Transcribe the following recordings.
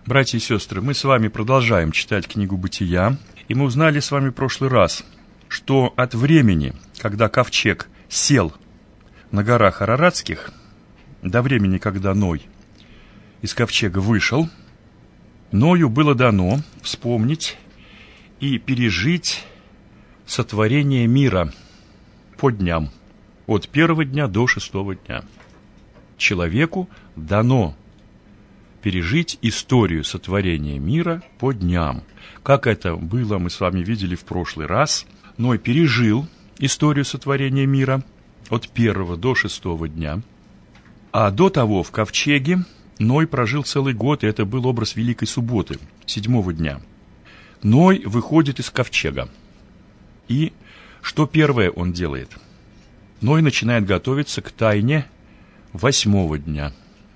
Братья и сестры, мы с вами продолжаем читать книгу «Бытия», и мы узнали с вами в прошлый раз, что от времени, когда ковчег сел на горах Араратских, до времени, когда Ной из ковчега вышел, Ною было дано вспомнить и пережить сотворение мира по дням, от первого дня до 6-го дня. Человеку дано пережить историю сотворения мира по дням. Как это было, мы с вами видели в прошлый раз. Ной пережил историю сотворения мира от 1 до 6 дня. А до того в ковчеге Ной прожил целый год, и это был образ Великой Субботы, 7 дня. Ной выходит из ковчега. И что первое он делает? Ной начинает готовиться к тайне 8 дня,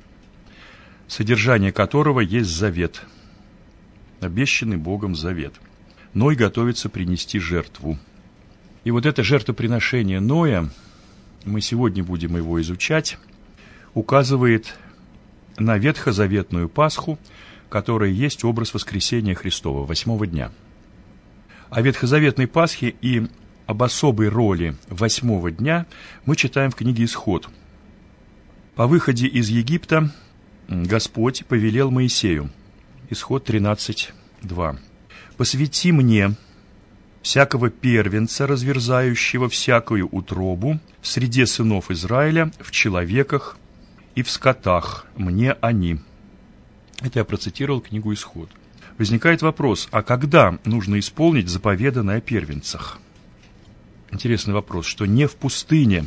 содержание которого есть завет, обещанный Богом завет. Ной готовится принести жертву. И вот это жертвоприношение Ноя, мы сегодня будем его изучать, указывает на ветхозаветную Пасху, которая есть образ воскресения Христова, 8 дня. О ветхозаветной Пасхе и об особой роли 8 дня мы читаем в книге «Исход». По выходе из Египта Господь повелел Моисею, Исход 13:2, «Посвяти мне всякого первенца, разверзающего всякую утробу в среде сынов Израиля, в человеках и в скотах, мне они». Это я процитировал книгу «Исход». Возникает вопрос, а когда нужно исполнить заповеданное о первенцах? Интересный вопрос, что не в пустыне.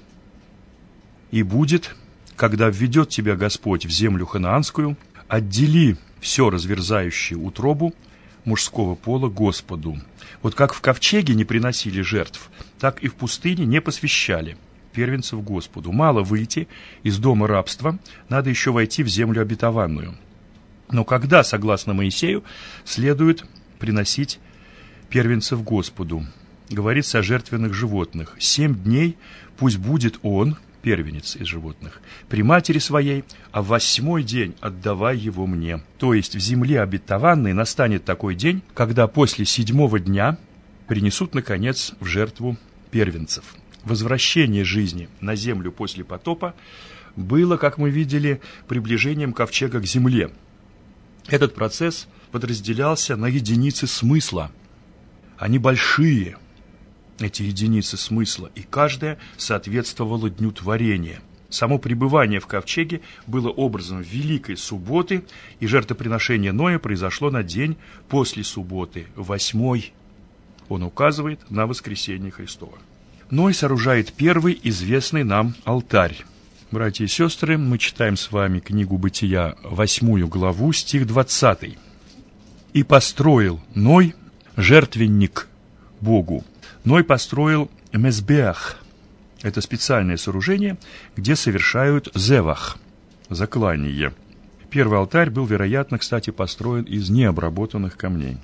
«И будет, когда введет тебя Господь в землю ханаанскую, отдели все разверзающее утробу мужского пола Господу». Вот как в ковчеге не приносили жертв, так и в пустыне не посвящали первенцев Господу. Мало выйти из дома рабства, надо еще войти в землю обетованную. Но когда, согласно Моисею, следует приносить первенцев Господу? Говорится о жертвенных животных. 7 дней пусть будет он, первенец из животных, при матери своей, а в 8-й день отдавай его мне. То есть в земле обетованной настанет такой день, когда после 7-го дня принесут, наконец, в жертву первенцев. Возвращение жизни на землю после потопа было, как мы видели, приближением ковчега к земле. Этот процесс подразделялся на единицы смысла. Они большие, эти единицы смысла, и каждая соответствовала дню творения. Само пребывание в ковчеге было образом Великой Субботы, и жертвоприношение Ноя произошло на день после субботы, 8-й. Он указывает на воскресение Христова. Ной сооружает первый известный нам алтарь. Братья и сестры, мы читаем с вами книгу Бытия, 8 главу, стих 20. «И построил Ной жертвенник Богу». Ной построил мезбеах. Это специальное сооружение, где совершают зевах, заклание. Первый алтарь был, вероятно, кстати, построен из необработанных камней.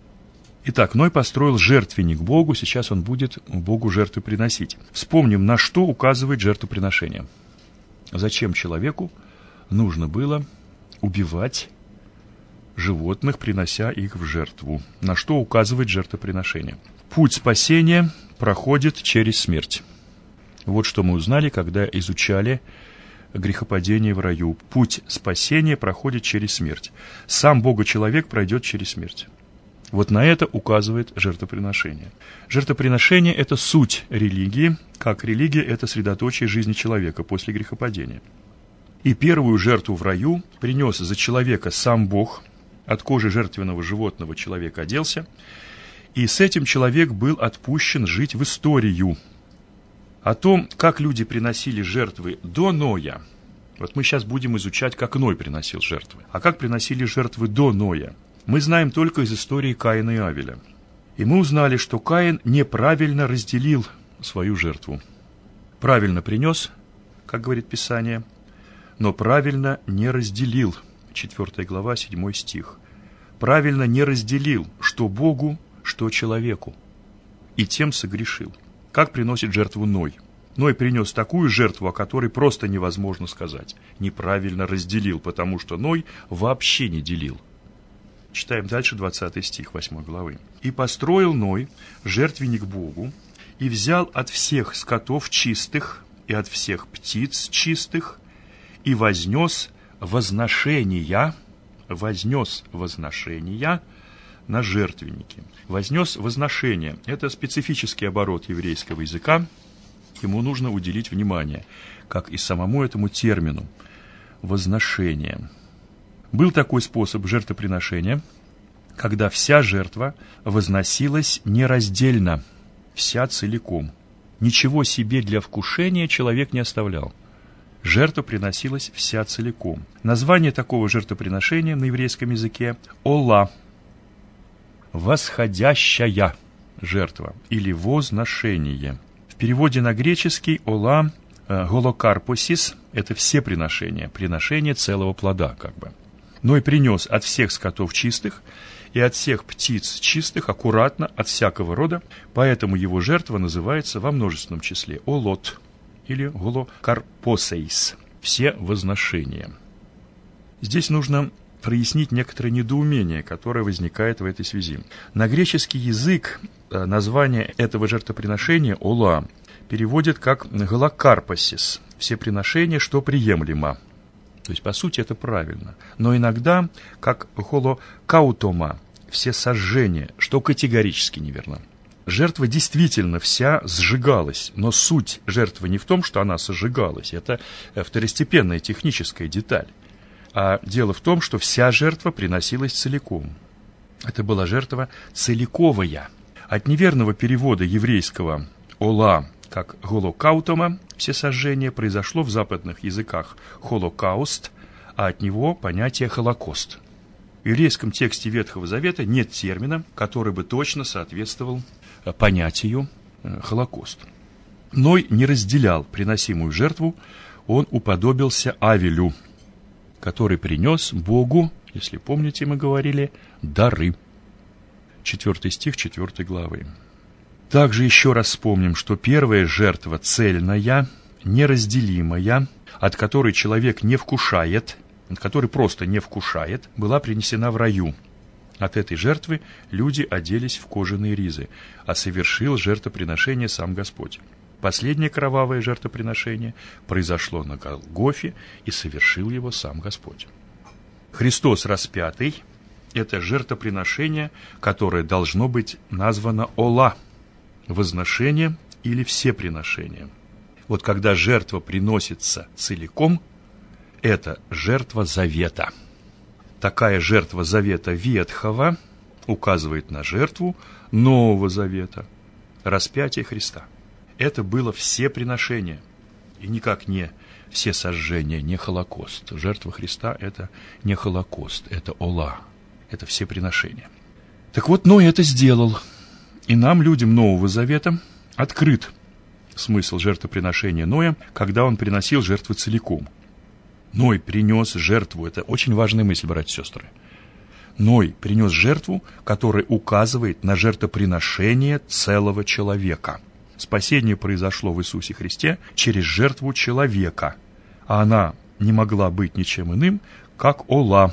Итак, Ной построил жертвенник Богу, сейчас он будет Богу жертвы приносить. Вспомним, на что указывает жертвоприношение. Зачем человеку нужно было убивать животных, принося их в жертву? На что указывает жертвоприношение? Путь спасения проходит через смерть. Вот что мы узнали, когда изучали грехопадение в раю. Путь спасения проходит через смерть. Сам Бога-человек пройдет через смерть. Вот на это указывает жертвоприношение. Жертвоприношение – это суть религии, как религия – это средоточие жизни человека после грехопадения. И первую жертву в раю принес за человека сам Бог, от кожи жертвенного животного человек оделся, и с этим человек был отпущен жить в историю. О том, как люди приносили жертвы до Ноя, вот мы сейчас будем изучать, как Ной приносил жертвы. А как приносили жертвы до Ноя, мы знаем только из истории Каина и Авеля. И мы узнали, что Каин неправильно разделил свою жертву. Правильно принес, как говорит Писание, но правильно не разделил. 4 глава, 7 стих. Правильно не разделил, что Богу, что человеку, и тем согрешил. Как приносит жертву Ной? Ной принес такую жертву, о которой просто невозможно сказать. Неправильно разделил, потому что Ной вообще не делил. Читаем дальше 20 стих 8 главы. «И построил Ной жертвенник Богу, и взял от всех скотов чистых и от всех птиц чистых, и вознес возношения на жертвенники». Вознес возношение. Это специфический оборот еврейского языка. Ему нужно уделить внимание, как и самому этому термину возношение. Был такой способ жертвоприношения, когда вся жертва возносилась нераздельно, вся целиком. Ничего себе для вкушения человек не оставлял. Жертва приносилась вся целиком. Название такого жертвоприношения на еврейском языке – ола, восходящая жертва или возношение. В переводе на греческий ола голокарпосис – это все приношения целого плода как бы. Ной принес от всех скотов чистых и от всех птиц чистых, аккуратно, от всякого рода, поэтому его жертва называется во множественном числе олот или голокарпосейс, все возношения. Здесь нужно прояснить некоторое недоумение, которое возникает в этой связи. На греческий язык название этого жертвоприношения ола переводят как голокарпосис, все приношения, что приемлемо. То есть, по сути, это правильно. Но иногда, как холокаутома, все сожжения, что категорически неверно. Жертва действительно вся сжигалась, но суть жертвы не в том, что она сожигалась. Это второстепенная техническая деталь. А дело в том, что вся жертва приносилась целиком. Это была жертва целиковая. От неверного перевода еврейского «ола» как «голокаутома» все сожжения произошло в западных языках «холокауст», а от него понятие «холокост». В еврейском тексте Ветхого Завета нет термина, который бы точно соответствовал понятию «холокост». Ной не разделял приносимую жертву, он уподобился Авелю, который принес Богу, если помните, мы говорили, дары. 4 стих 4 главы. Также еще раз вспомним, что первая жертва цельная, неразделимая, от которой человек не вкушает, от которой просто не вкушает, была принесена в раю. От этой жертвы люди оделись в кожаные ризы, а совершил жертвоприношение сам Господь. Последнее кровавое жертвоприношение произошло на Голгофе, и совершил его сам Господь. Христос распятый – это жертвоприношение, которое должно быть названо ола, возношение или все приношения. Вот когда жертва приносится целиком, это жертва завета. Такая жертва завета ветхого указывает на жертву Нового Завета, распятие Христа. Это было все приношения, и никак не все сожжения, не Холокост. Жертва Христа – это не Холокост, это ола, это все приношения. Так вот, Ной это сделал. И нам, людям Нового Завета, открыт смысл жертвоприношения Ноя, когда он приносил жертвы целиком. Ной принес жертву, это очень важная мысль, братья и сестры. Ной принес жертву, которая указывает на жертвоприношение целого человека. Спасение произошло в Иисусе Христе через жертву человека, а она не могла быть ничем иным, как ола,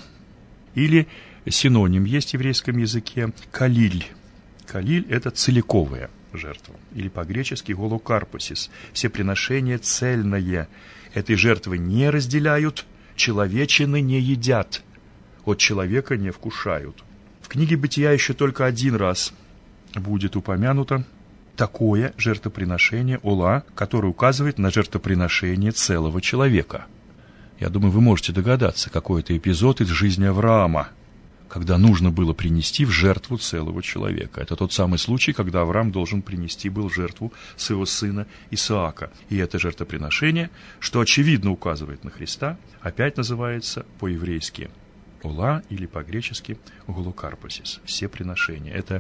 или синоним есть в еврейском языке калиль. Калиль – это целиковая жертва, или по-гречески голокарпосис. Все приношения цельное. Этой жертвы не разделяют, человечины не едят, от человека не вкушают. В книге Бытия еще только один раз будет упомянуто такое жертвоприношение ола, которое указывает на жертвоприношение целого человека. Я думаю, вы можете догадаться, какой это эпизод из жизни Авраама, когда нужно было принести в жертву целого человека. Это тот самый случай, когда Авраам должен принести был жертву своего сына Исаака. И это жертвоприношение, что очевидно указывает на Христа, опять называется по-еврейски ола или по-гречески голокарпосис. Все приношения. Это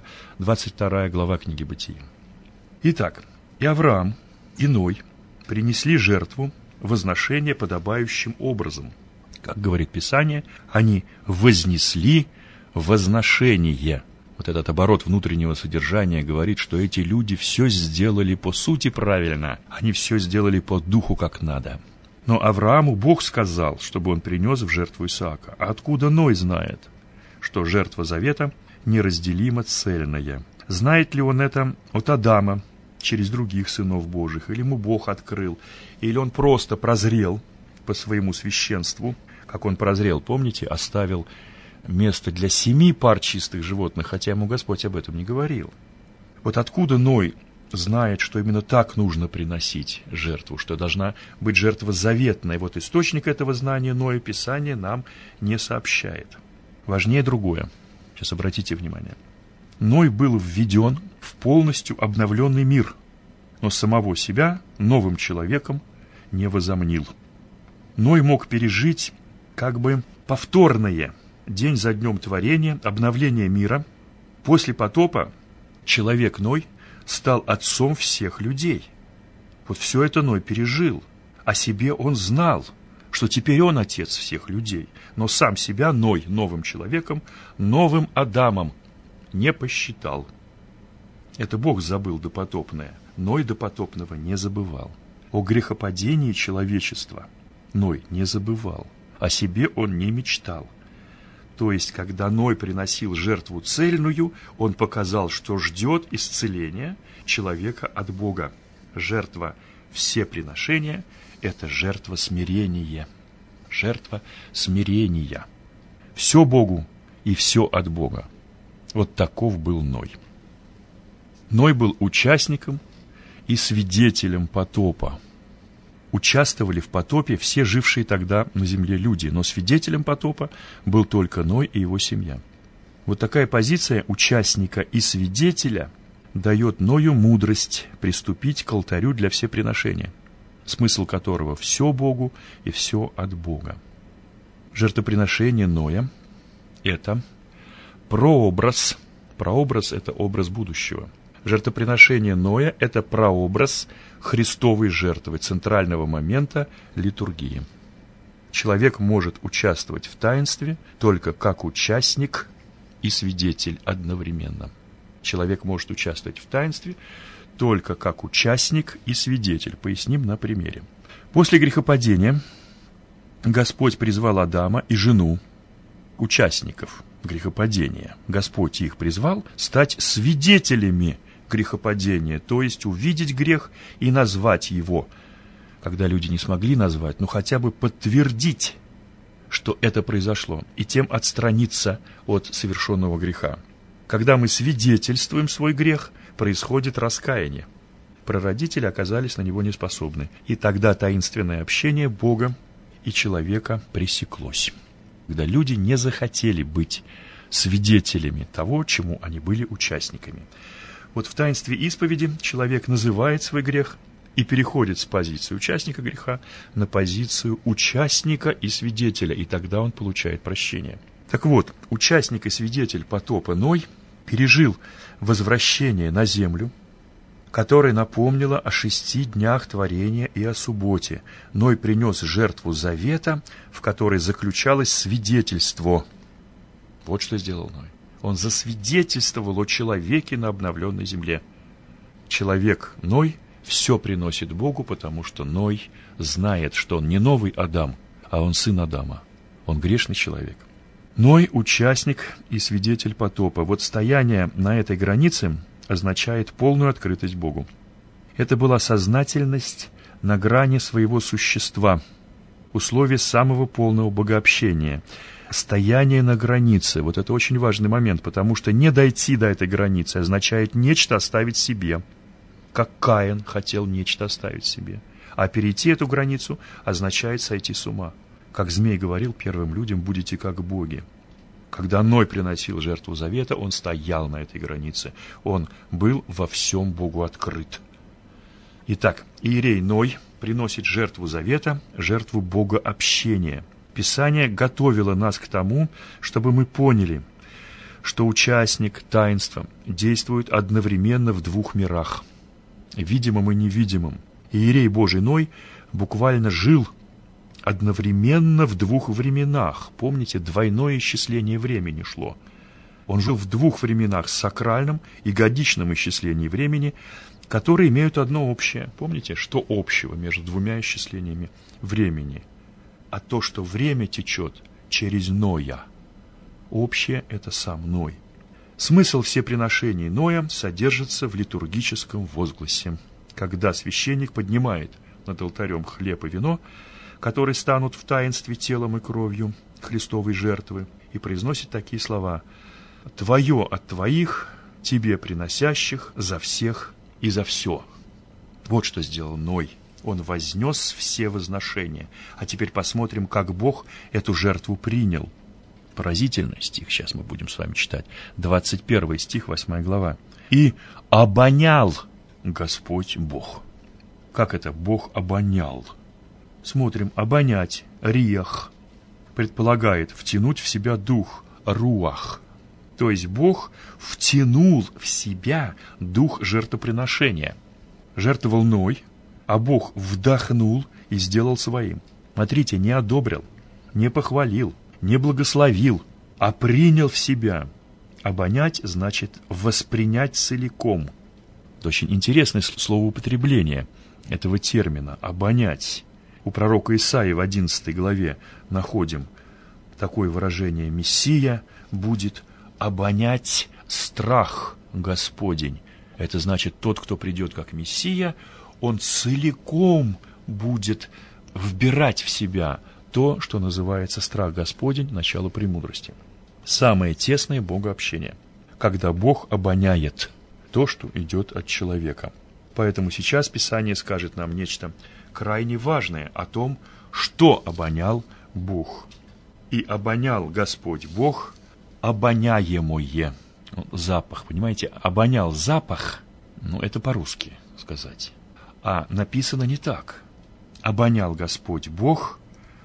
22 глава книги Бытия. Итак, и Авраам, и Ной принесли жертву возношения подобающим образом. Как говорит Писание, они вознесли возношение. Вот этот оборот внутреннего содержания говорит, что эти люди все сделали по сути правильно. Они все сделали по духу как надо. Но Аврааму Бог сказал, чтобы он принес в жертву Исаака. А откуда Ной знает, что жертва завета неразделимо цельная. Знает ли он это от Адама через других сынов Божьих, или ему Бог открыл, или он просто прозрел по своему священству, как он прозрел, помните, оставил место для 7 пар чистых животных, хотя ему Господь об этом не говорил. Вот откуда Ной знает, что именно так нужно приносить жертву, что должна быть жертва заветная. Вот источник этого знания Ноя Писание нам не сообщает. Важнее другое. Сейчас обратите внимание. Ной был введен в полностью обновленный мир, но самого себя новым человеком не возомнил. Ной мог пережить как бы повторное, день за днем творения, обновление мира. После потопа человек Ной стал отцом всех людей. Вот все это Ной пережил. О себе он знал, что теперь он отец всех людей. Но сам себя Ной новым человеком, новым Адамом не посчитал. Это Бог забыл допотопное. Ной допотопного не забывал. О грехопадении человечества Ной не забывал. О себе он не мечтал. То есть, когда Ной приносил жертву цельную, он показал, что ждет исцеления человека от Бога. Жертва всеприношения – это жертва смирения. Жертва смирения. Все Богу и все от Бога. Вот таков был Ной. Ной был участником и свидетелем потопа. Участвовали в потопе все жившие тогда на земле люди, но свидетелем потопа был только Ной и его семья. Вот такая позиция участника и свидетеля дает Ною мудрость приступить к алтарю для всеприношения, смысл которого все Богу и все от Бога. Жертвоприношение Ноя – это прообраз. Прообраз – это образ будущего. Жертвоприношение Ноя – это прообраз Христовой жертвы, центрального момента литургии. Человек может участвовать в таинстве только как участник и свидетель одновременно. Человек может участвовать в таинстве только как участник и свидетель. Поясним на примере. После грехопадения Господь призвал Адама и жену, участников грехопадения. Господь их призвал стать свидетелями грехопадения, то есть увидеть грех и назвать его, когда люди не смогли назвать, но хотя бы подтвердить, что это произошло, и тем отстраниться от совершенного греха. Когда мы свидетельствуем свой грех, происходит раскаяние. Прародители оказались на него неспособны, и тогда таинственное общение Бога и человека пресеклось, когда люди не захотели быть свидетелями того, чему они были участниками. Вот в таинстве исповеди человек называет свой грех и переходит с позиции участника греха на позицию участника и свидетеля, и тогда он получает прощение. Так вот, участник и свидетель потопа Ной пережил возвращение на землю, которое напомнило о 6 днях творения и о субботе. Ной принес жертву завета, в которой заключалось свидетельство. Вот что сделал Ной. Он засвидетельствовал о человеке на обновленной земле. Человек Ной все приносит Богу, потому что Ной знает, что он не новый Адам, а он сын Адама. Он грешный человек. Ной – участник и свидетель потопа. Вот стояние на этой границе означает полную открытость Богу. Это была сознательность на грани своего существа, условие самого полного богообщения. Стояние на границе – вот это очень важный момент, потому что не дойти до этой границы означает нечто оставить себе, как Каин хотел нечто оставить себе. А перейти эту границу означает сойти с ума. Как змей говорил первым людям: будете как боги. Когда Ной приносил жертву завета, он стоял на этой границе. Он был во всем Богу открыт. Итак, иерей Ной приносит жертву завета, жертву богообщения. Писание готовило нас к тому, чтобы мы поняли, что участник таинства действует одновременно в 2 мирах, видимом и невидимом. Иерей Божий Ной буквально жил одновременно в 2 временах. Помните, двойное исчисление времени шло. Он жил в 2 временах, сакральном и годичном исчислении времени, которые имеют одно общее. Помните, что общего между 2 исчислениями времени? А то, что время течет через Ноя. общее – это сам Ной. Смысл всеприношений Ноя содержится в литургическом возгласе, когда священник поднимает над алтарем хлеб и вино, которые станут в таинстве телом и кровью Христовой жертвы, и произносит такие слова: «Твое от твоих, тебе приносящих, за всех и за все». Вот что сделал Ной. Он вознес все возношения. А теперь посмотрим, как Бог эту жертву принял. Поразительный стих, сейчас мы будем с вами читать. 21 стих, 8 глава. «И обонял Господь Бог». Как это Бог обонял? Смотрим, обонять, риах, предполагает втянуть в себя дух, руах. То есть Бог втянул в себя дух жертвоприношения. Жертвовал Ной, а Бог вдохнул и сделал своим. Смотрите, не одобрил, не похвалил, не благословил, а принял в себя. Обонять значит воспринять целиком. Это очень интересное словоупотребление этого термина «обонять». У пророка Исаии в 11 главе находим такое выражение: «Мессия будет обонять страх Господень». Это значит, тот, кто придет как Мессия, он целиком будет вбирать в себя то, что называется страх Господень, начало премудрости. Самое тесное богообщение, когда Бог обоняет то, что идет от человека. Поэтому сейчас Писание скажет нам нечто крайне важное о том, что обонял Бог. «И обонял Господь Бог обоняемое». Запах, понимаете, обонял запах, это по-русски сказать. А написано не так. Обонял Господь Бог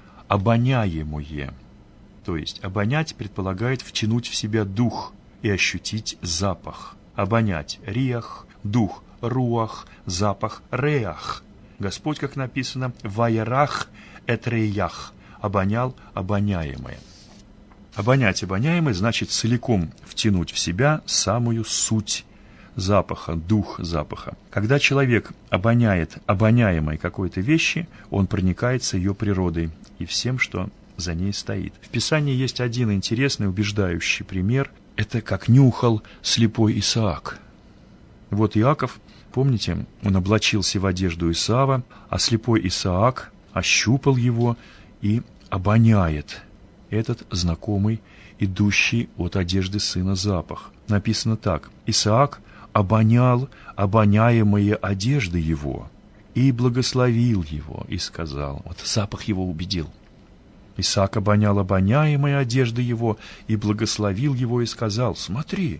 обоняемое. То есть обонять предполагает втянуть в себя дух и ощутить запах. Обонять – риах, дух – руах, запах – реах. Господь, как написано, ваярах эт реях, обонял обоняемое. Обонять обоняемое значит целиком втянуть в себя самую суть запаха, дух запаха. Когда человек обоняет обоняемой какой-то вещи, он проникается ее природой и всем, что за ней стоит. В Писании есть один интересный, убеждающий пример. Это как нюхал слепой Исаак. Вот Иаков, помните, он облачился в одежду Исава, а слепой Исаак ощупал его и обоняет этот знакомый, идущий от одежды сына запах. Написано так: «Исаак обонял обоняемые одежды его и благословил его, и сказал». Вот запах его убедил. Исаак обонял обоняемые одежды его и благословил его, и сказал: «Смотри,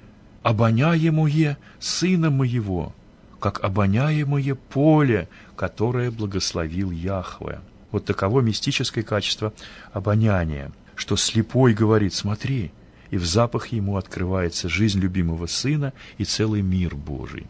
обоняемое сына моего, как обоняемое поле, которое благословил Яхве». Вот таково мистическое качество обоняния, что слепой говорит: «Смотри», и в запахе ему открывается жизнь любимого сына и целый мир Божий.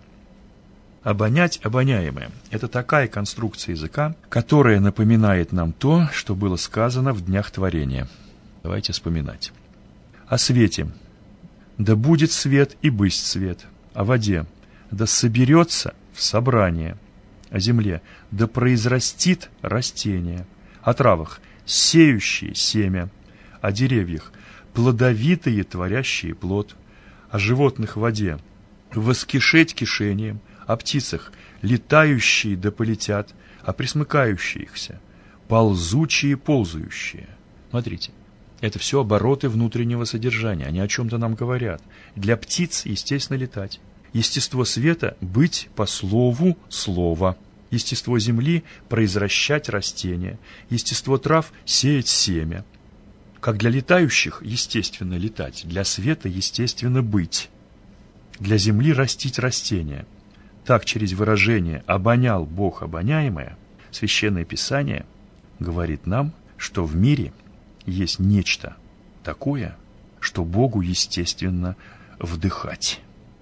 Обонять обоняемое – это такая конструкция языка, которая напоминает нам то, что было сказано в днях творения. Давайте вспоминать. О свете: «Да будет свет, и бысть свет». О воде: «Да соберется в собрание». О земле: «Да произрастит растение». О травах: «Сеющие семя». О деревьях: «Плодовитые, творящие плод». О животных в воде: «Воскишеть кишением». О птицах: «Летающие да полетят». О пресмыкающихся: «Ползучие, ползающие». Смотрите, это все обороты внутреннего содержания, они о чем-то нам говорят. Для птиц, естественно, летать. Естество света – быть по слову слова. Естество земли – произращать растения. Естество трав – сеять семя. Как для летающих, естественно, летать. Для света, естественно, быть. Для земли – растить растения. Так, через выражение «обонял Бог обоняемое», Священное Писание говорит нам, что в мире есть нечто такое, что Богу, естественно, вдыхать.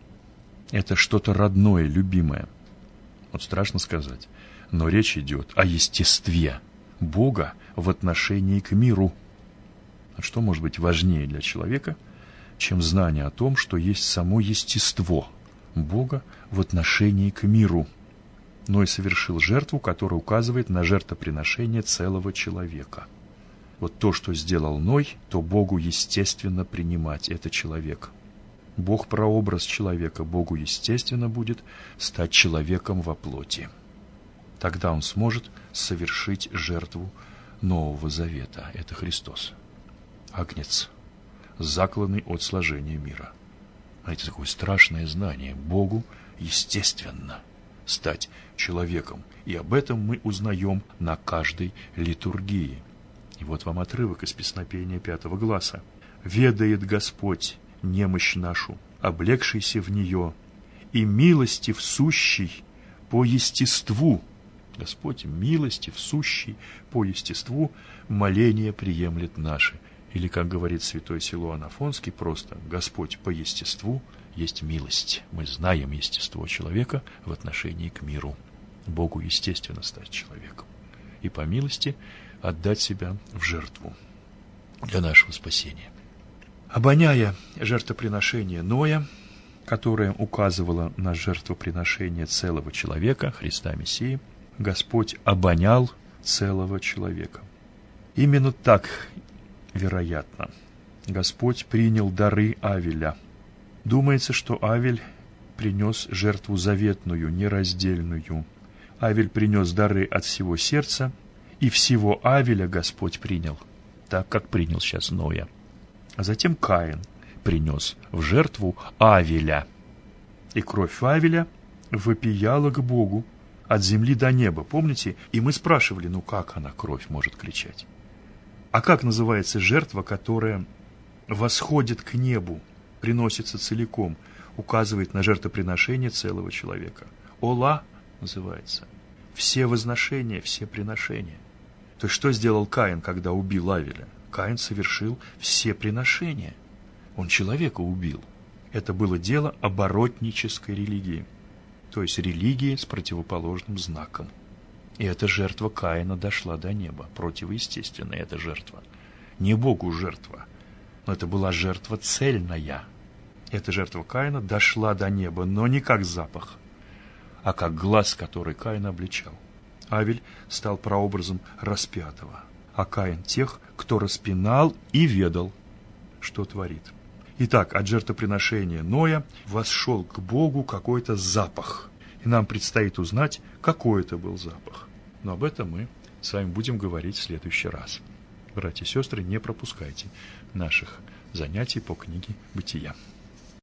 Это что-то родное, любимое. Вот страшно сказать, но речь идет о естестве Бога в отношении к миру. А что может быть важнее для человека, чем знание о том, что есть само естество Бога в отношении к миру? Ной совершил жертву, которая указывает на жертвоприношение целого человека. Вот то, что сделал Ной, то Богу естественно принимать. Это человек. Бог прообраз человека. Богу естественно будет стать человеком во плоти. Тогда он сможет совершить жертву Нового Завета. Это Христос. Агнец, закланный от сложения мира. Это такое страшное знание. Богу естественно стать человеком. И об этом мы узнаем на каждой литургии. И вот вам отрывок из песнопения 5 гласа. «Ведает Господь немощь нашу, облегшийся в нее, и милостив сущий по естеству». Господь милостив сущий по естеству моления приемлет наши. Или, как говорит святой Силуан Афонский, просто Господь по естеству есть милость. Мы знаем естество человека в отношении к миру. Богу естественно стать человеком. И по милости отдать себя в жертву для нашего спасения. Обоняя жертвоприношение Ноя, которое указывало на жертвоприношение целого человека, Христа Мессии, Господь обонял целого человека. Именно так, вероятно, Господь принял дары Авеля. Думается, что Авель принес жертву заветную, нераздельную. Авель принес дары от всего сердца, и всего Авеля Господь принял, так как принял сейчас Ноя. А затем Каин принес в жертву Авеля. И кровь Авеля вопияла к Богу от земли до неба. Помните? И мы спрашивали, как она, кровь, может кричать? А как называется жертва, которая восходит к небу, приносится целиком, указывает на жертвоприношение целого человека? Ола называется. Все возношения, все приношения. То есть, что сделал Каин, когда убил Авеля? Каин совершил все приношения. Он человека убил. Это было дело оборотнической религии. То есть, религии с противоположным знаком. И эта жертва Каина дошла до неба. Противоестественная эта жертва. Не Богу жертва, но это была жертва цельная. Эта жертва Каина дошла до неба, но не как запах, а как глаз, который Каин обличал. Авель стал прообразом распятого, а Каин тех, кто распинал и ведал, что творит. Итак, от жертвоприношения Ноя восшел к Богу какой-то запах. И нам предстоит узнать, какой это был запах. Но об этом мы с вами будем говорить в следующий раз. Братья и сестры, не пропускайте наших занятий по книге «Бытия».